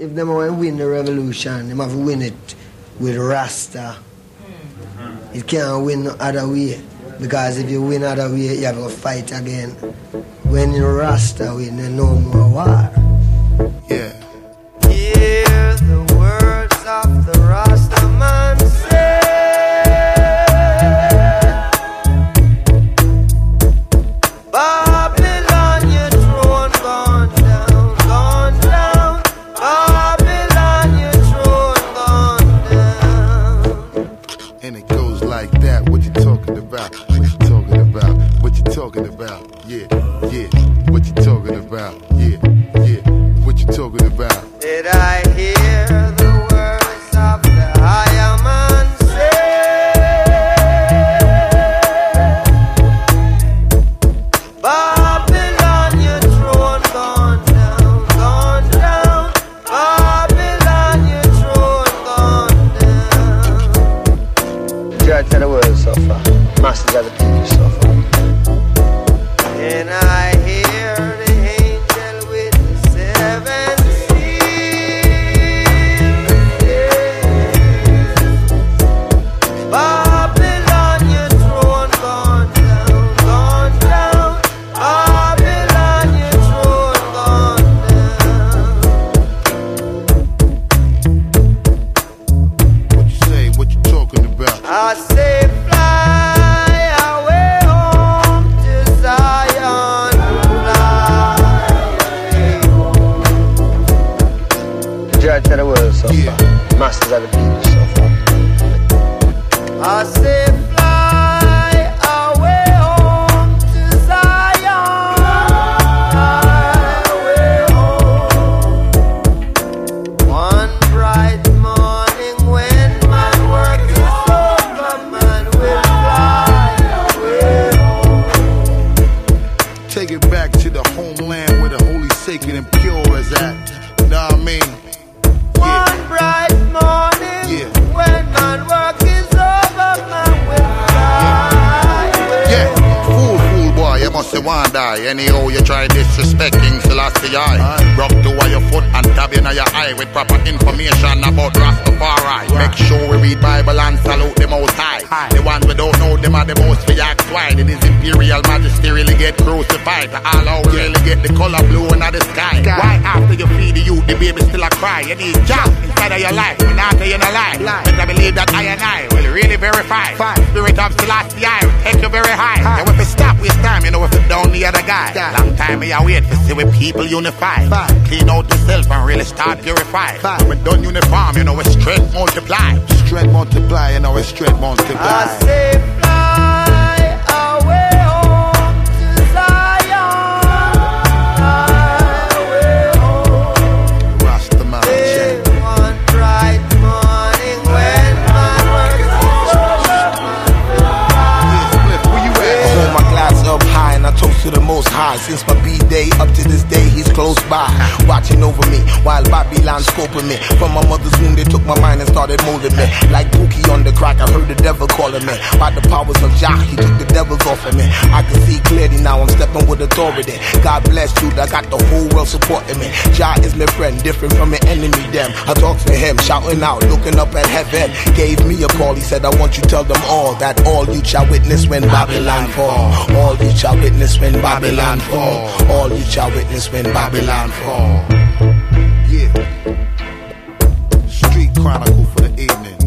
If them want to win the revolution, they have to win it with Rasta. It can't win no other way. Because if you win other way, you have to fight again. When you Rasta win, there's no more war. Yeah. Hear the words of the Rasta man say. Babylon, your throne gone down, gone down. Babylon, your throne gone down. And it goes like that. What you talking about? What you talking about? What you talking about? Yeah, yeah. What you talking about? Yeah, yeah. What you talking about? Did I hear the words of the higher man say? Babylon, your throne gone down, gone down. Babylon, your throne gone down. Majority of the world suffer. Masses of the people suffer. And I hear the angel with the 7 seals. Babylon, your throne gone down, gone down. Babylon, your throne gone down. What you say? What you talking about? I say fly away home to Zion, fly. Majority of the world suffer. Yeah. Masses of the people suffer. I say fly away home to Zion, fly away home. One bright morning when my work is over, man will fly away home. Take it back to the homeland where the holy, sacred, and pure is at. Know what I mean? One bright morning Yeah. when my work is over, man will fly away Yeah, home. fool boy, you must say one die. Anyhow, you try disrespecting Selassie I. Rock to your foot and tap in your eye with proper information about Rastafari. Make sure we read Bible and salute the Most High. The ones we don't know, them are the most we act wide. It is Imperial Majesty really get crucified. To all out really get the color blue in the sky. Why after you feed the youth, the baby still a cry? You need job inside of your life, and after you no lie. Better believe that I and I will really verify. Spirit of Selassie I will take you very high. And if it stop, waste time, you know if it down the other guy. Long time me I wait to see when people unify. Clean out yourself and really start purify. When done uniform, you know it's straight multiply. Strength multiply, you know it's strength multiply. I say fly away home to Zion, fly away home. Rastaman Hey, check. one bright morning when my work is over, Yeah, Spliff, where you I at? hold my glass up high and I toast to the Most High. Since my B-day up to this day, he's close by, watching over me while Babylon scoping me. From my mother's womb, they took my mind and started molding me. Like Pookie on the crack, I heard the devil calling me. By the powers of Jah, he took the devils off of me. I can see clearly now, I'm stepping with authority. God bless you, I got the whole world supporting me. Jah is my friend, different from an enemy them. I talk to him, shouting out, looking up at heaven. Gave me a call, he said I want you tell them all that all you shall witness when Babylon fall. All you shall witness when Babylon fall. All you shall witness when Babylon fall. Yeah. Street Chronicle for the evening.